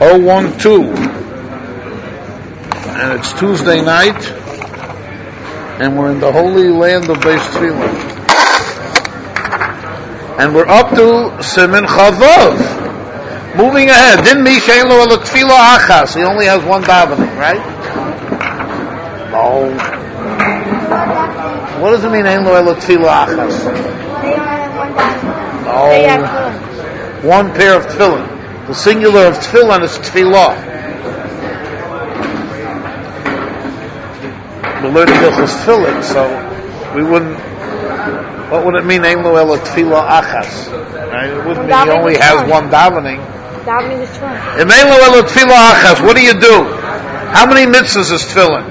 012, and it's Tuesday night, and we're in the holy land of Beis Tefillah, and we're up to Siman Chavav. Moving ahead, Din mi she'en lo ela tefillah achas. He only has one davening, right? No. What does it mean, ein lo ela tefillah achas? They only have one davening. No. They have two. One pair of tefillin. The singular of tefillin is tefillah. We're learning Hilchos Tefillin, so we wouldn't. What would it mean, ein lo ela tefillah achas? Right? It wouldn't mean he only has one davening. Davening is two. In ein lo ela tefillah achas, what do you do? How many mitzvahs is tefillin?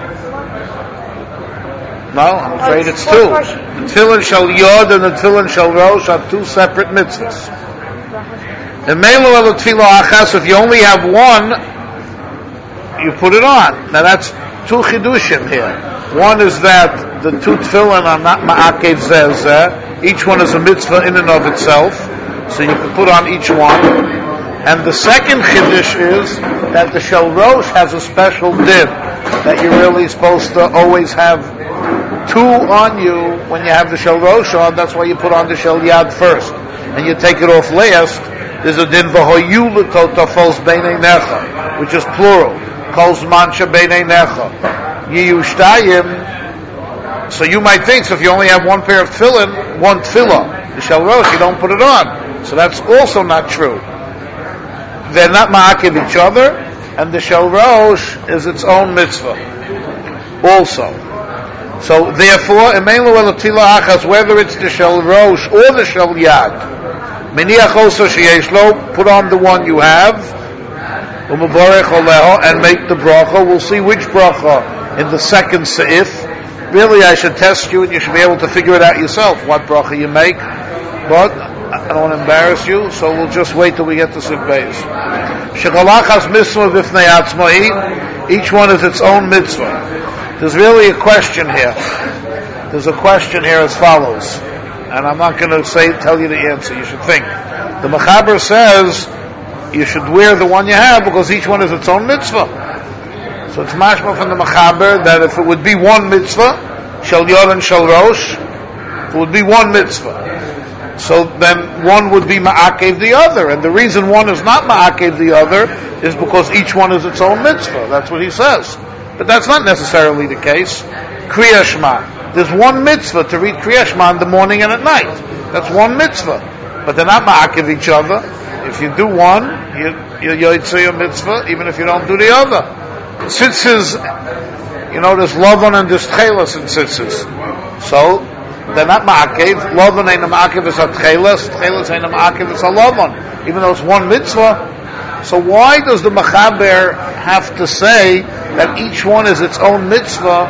No, I'm afraid it's two. The tefillin shel yod and the tefillin shel rosh are two separate mitzvahs. In ein lo ela tefillah achas, if you only have one, you put it on. Now that's two chidushim here. One is that the two tefillin are not ma'akev zeh. Each one is a mitzvah in and of itself, so you can put on each one. And the second chiddush is that the shel rosh has a special din, that you're really supposed to always have two on you when you have the shel rosh on. That's why you put on the shel yad first, and you take it off last. There's a din v'hoyu l'totafos beinei necha, which is plural. Kol zman shebeinei necha yiyu shtayim. So you might think, so if you only have one pair of tefillin, one tefillah, the shel rosh, you don't put it on. So that's also not true. They're not ma'akev each other, and the shel rosh is its own mitzvah also. So therefore, ein lo ela tefillah achas, whether it's the shel rosh or the shel yad, miniach also sheyesh lo, put on the one you have, u'mevarech oleho, and make the bracha. We'll see which bracha in the second seif. Really, I should test you, and you should be able to figure it out yourself, what bracha you make. But I don't want to embarrass you, so we'll just wait till we get to Sif Beis. Shekalachas mitzvah v'fnei atzmai. Each one is its own mitzvah. There's really a question here. There's a question here as follows, and I'm not going to tell you the answer. You should think. The Mechaber says you should wear the one you have because each one is its own mitzvah. So it's mashma from the Mechaber that if it would be one mitzvah, shel yod and shel rosh, it would be one mitzvah. So then one would be ma'akev the other, and the reason one is not ma'akev the other is because each one is its own mitzvah. That's what he says. But that's not necessarily the case. Kriyas Shema. There's one mitzvah to read Kriyas Shema in the morning and at night. That's one mitzvah. But they're not ma'akev each other. If you do one, you're yotzei a mitzvah, even if you don't do the other. Tzitzis, there's Lavan and there's Tchelas in Tzitzis. So, they're not ma'akev. Lavan ain't a ma'akev, it's a Tchelas. Tchelas ain't a ma'akev, it's a Lavan. Even though it's one mitzvah. So why does the Mechaber have to say that each one is its own mitzvah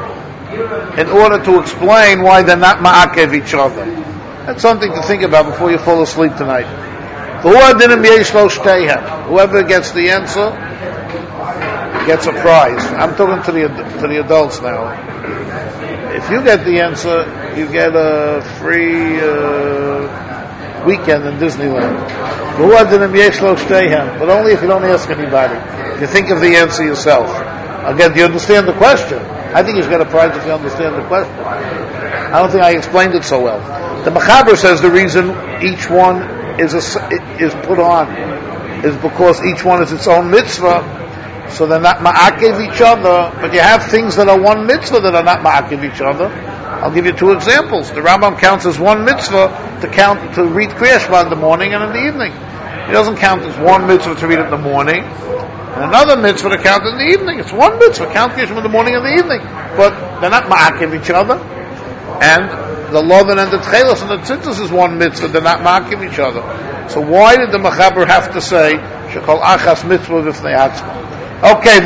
in order to explain why they're not ma'akev each other? That's something to think about before you fall asleep tonight. Whoever gets the answer gets a prize. I'm talking to the adults now. If you get the answer, you get a free weekend in Disneyland. But only if you don't ask anybody. You think of the answer yourself. Again, do you understand the question? I think you should get a prize if you understand the question. I don't think I explained it so well. The Mechaber says the reason each one is put on is because each one is its own mitzvah. So they're not ma'akev each other, but you have things that are one mitzvah that are not ma'akev each other. I'll give you two examples. The Rambam counts as one mitzvah to read Kriyas Shema in the morning and in the evening. He doesn't count as one mitzvah to read it in the morning, and another mitzvah to count in the evening. It's one mitzvah, count Kriyas Shema in the morning and the evening. But they're not ma'akev each other. And the Lavan and the Tchelas and the Tzitzis is one mitzvah, they're not ma'akev each other. So why did the Mechaber have to say, Shekol achas mitzvah v'fnei atzma? Okay,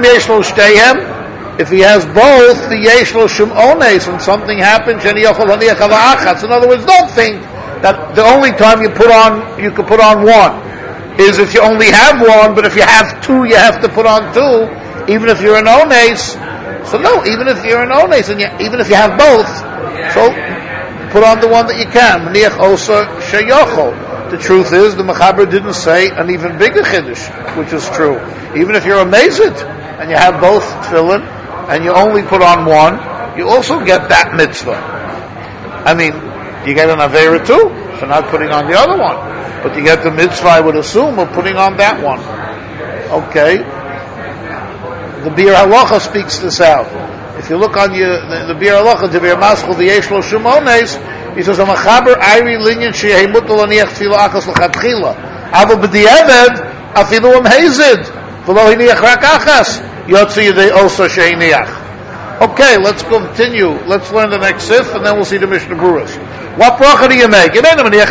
if he has both, the yesh lo shum ones, when something happens, in other words, don't think that the only time you can put on one is if you only have one, but if you have two, you have to put on two, even if you're an ones. So no, even if you're an ones, and even if you have both, so put on the one that you can. The truth is, the Mechaber didn't say an even bigger Chiddush, which is true. Even if you're a Mezid, and you have both tefillin, and you only put on one, you also get that mitzvah. I mean, you get an Aveira too, for not putting on the other one. But you get the mitzvah, I would assume, of putting on that one. Okay. The Bir Halacha speaks this out. If you look on the Bir Halacha, the Bir Maschel, the Yesh Lo Shumones, he says, "Amachaber Iri Linyan Shehei Mutal Aniach Tefila Achas L'Chatchila, Ava B'Diavad Afilu Am Hazid V'Lo Hiniach Rak Achas Yotzi Yedei Osa Sheiniach." Okay, let's continue. Let's learn the next sif, and then we'll see the Mishnah Berurah. What bracha do you make? The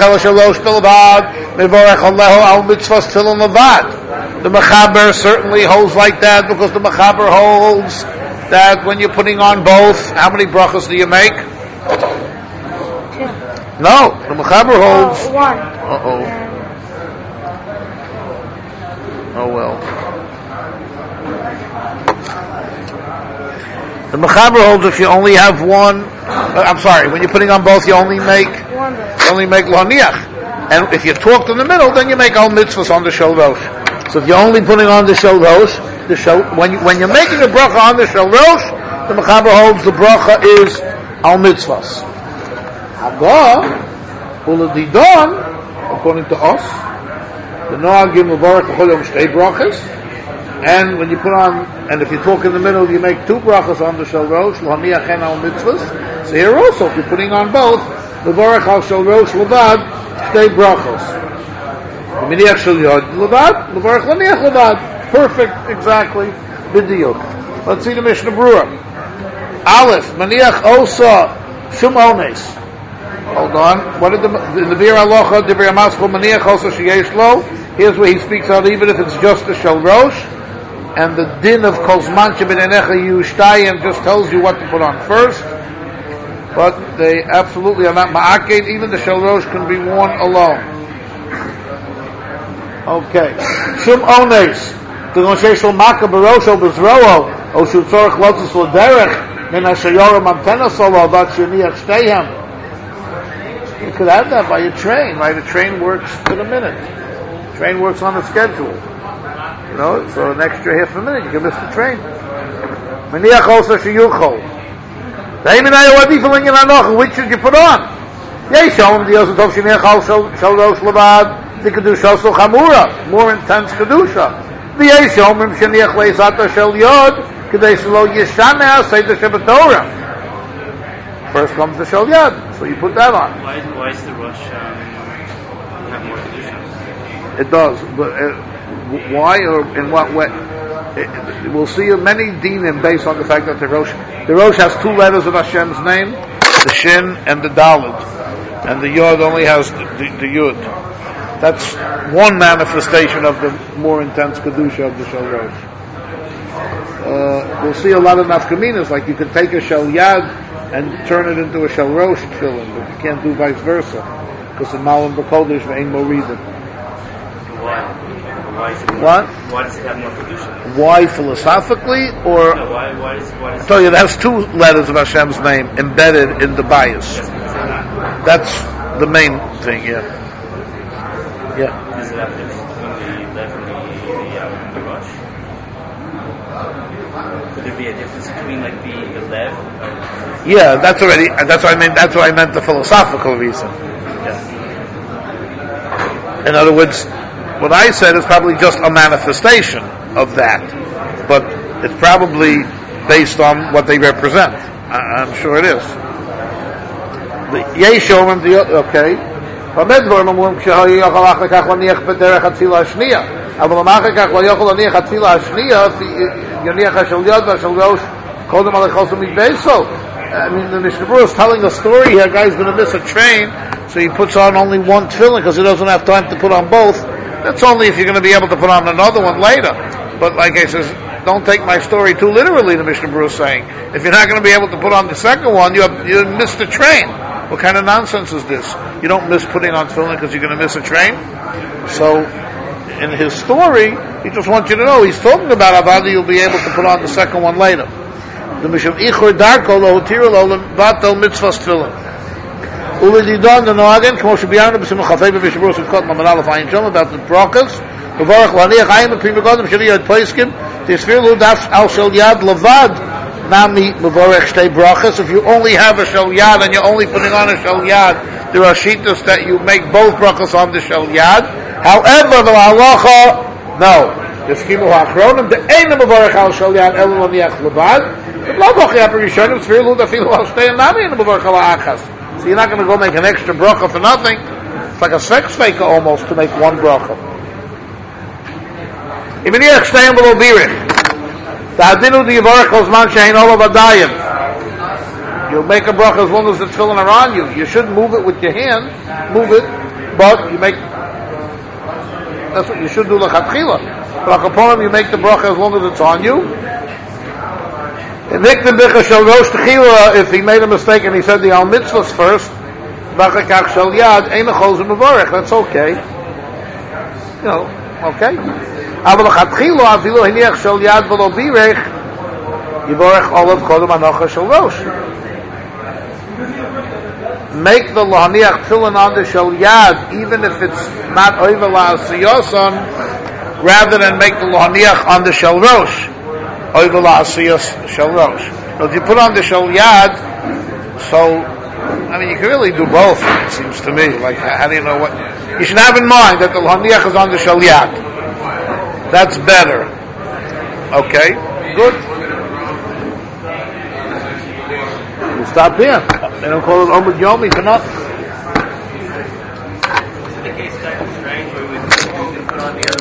Mechaber certainly holds like that, because the Mechaber holds that when you're putting on both, how many brachas do you make? 2. No, the Mechaber holds... 1. Oh well. The Mechaber holds if you only have one... when you're putting on both, you only make L'Haniach. And if you talked in the middle, then you make all mitzvahs on the Shel Rosh. So if you're only putting on the Shel Rosh, when you're making a bracha on the Shel Rosh, the Mechaber holds the bracha is al mitzvahs. Haga, uladidon, according to us, the Noagim Mubarak B'chol Yom Shtei brachas, and when you put on, and if you talk in the middle, you make 2 brachas on the Shel Rosh, L'Haniach and al mitzvahs. So here also, if you're putting on both, Mubarak al Shel Rosh Levad, Shtei brachos. Miniach Shel Yod Levad, Mubarak L'Haniach Levad. Perfect, exactly, b'diyuk. Let's see the Mishnah Berurah. Aleph, Maniach Osa Shum Ones. Hold on. What did in the Bir Halacha, the Bir Maschel, Maniach Osa Sheyesh Lo? Here's where he speaks out, even if it's just a Shel Rosh, and the din of Kol Zman Shebenenecha Yushtayim just tells you what to put on first. But they absolutely are not ma'aked. Even the Shel Rosh can be worn alone. Okay. Shum Ones. The Moshe Shel Maka Barosho Bezroho, O Shutzorach Lotus L'Derech, Min HaShayorim Antena Solo, That Sheniach Shteihem. You could have that by a train, right? A train works to the minute. Train works on a schedule. You know, so an extra half a minute, you can miss the train. Maniach also Sheyuchol. Which should you put on? Yeshom, the Yosef Sheniach Al Shel Rosh Levad, the Kedusha So Chamura, more intense Kedusha. The Yeshom, Sheniach Leisata Shel Yod, Kedei Shelo Yeshana, Seder Shabbatorah. First comes the Shel Yod, so you put that on. Why is the Rosh have more Kedusha? It does, but why or in what way? We'll see many dinim based on the fact that the Rosh has 2 letters of Hashem's name, the Shin and the Dalet, and the Yod only has the Yud. That's one manifestation of the more intense Kedusha of the Shel Rosh. We'll see a lot of nafkaminas, like you can take a Shel Yad and turn it into a Shel Rosh tefillin, but you can't do vice versa, because the Malam B'Kodesh ve'ein Moridim. Why is it more, what? Why does it have more Kedusha? Why philosophically, or... No, why I tell you, it has 2 letters of Hashem's name embedded in the bias. That's the main thing, yeah. Is it after the Rosh? Could there be a difference between like the Lev? Yeah, that's what I meant the philosophical reason. Yeah. In other words, what I said is probably just a manifestation of that, but it's probably based on what they represent. I'm sure it is. The Yeshom and the okay. But I mean, the Mishnah Berurah is telling a story here. A guy's going to miss a train, so he puts on only one tefillin because he doesn't have time to put on both. That's only if you're going to be able to put on another one later. But like I says, don't take my story too literally, the Mishnah Berurah is saying. If you're not going to be able to put on the second one, you missed the train. What kind of nonsense is this? You don't miss putting on tefillin because you're going to miss a train? So, in his story, he just wants you to know, he's talking about how you'll be able to put on the second one later. The Misham Ichor Darko Lo Hotira Lo Vatal Mitzvahs Tefillin. Ulididon the Noagan, Kmoshe Biyana, B'sim Chafei B'Vishabros of Kotma Manal of Ayin Shom, about the brachas. Mevorach Laniach Ayin, the Prima Godim, Shiri Yad Poiskim, Tisfir Lu Daf Al Shel Yad Levad, Nami Mevorach Shtei brachas. If you only have a Shel Yad and you're only putting on a Shel Yad, there are shitas that you make both brachas on the Shel Yad. However, the halacha, no. The Skimu HaAchronim, the Ein Mevorach Al Shel Yad, Elu Laniach Levad. The Blodochi HaPerishonim, Tisfir Lu Dafilu Al Shtei, Nami Ein Mevorach Al Achas. So you're not going to go make an extra bracha for nothing. It's like a sveka almost to make one bracha. Iminiach shteim below birich. Ta'adinu diyivarech ozman she'ein olav adayim. You'll make a bracha as long as the tefillin are on you. You shouldn't move it with your hand. Move it, but you make. That's what you should do l'chatchila. But akaponim, you make the bracha as long as it's on you. If he made a mistake and he said the al mitzvahs first, that's okay. You know, okay. Make the lahaniach tefillin on the shel yad, even if it's not over la'asiyosan, rather than make the lahaniach on the shel rosh. But if you put on the shel yad, so I mean you can really do both. It seems to me. Like how do you know what? You should have in mind that the lahaniach is on the shel yad. That's better. Okay, good. We'll stop here. They don't call it Omid Yomi for nothing. In the case that's strange, we would put on the other.